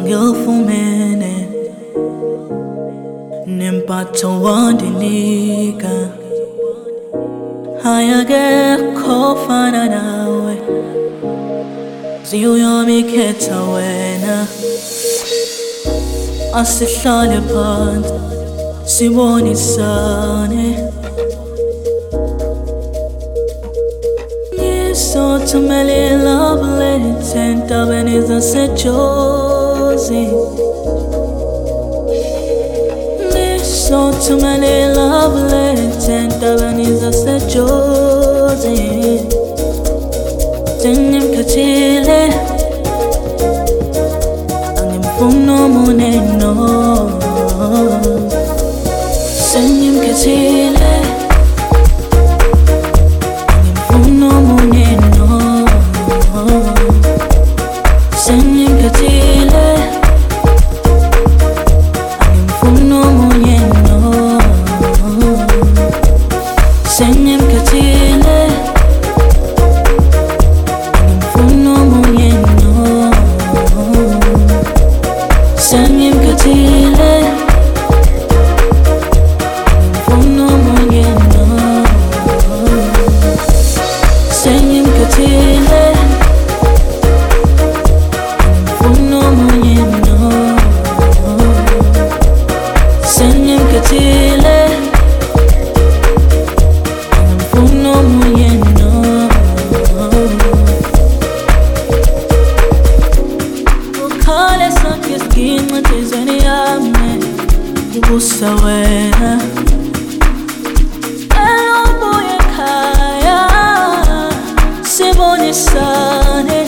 ngilufumene nempatho wandinika ayakekho fana nawe ziyomikhetha wena asihlale phansi sibonisane ngisothumele love letter entabeni zaseJozi ngisothumele love letter entabeni zaseJozi sengimkhathile angimfuni omunye no sengimkhathile angimfuni omunye no sengimkhathile angimfuni omunye no sengimkhathile angimfuni omunye no sengimkhathile angimfuni omunye no sengimkhathile angimfuni omunye no sengimkhathile angimfuni omunye no ukhale sonke siginqa enhliziyweni yami ukusa wena elobuye ekhaya sibonisane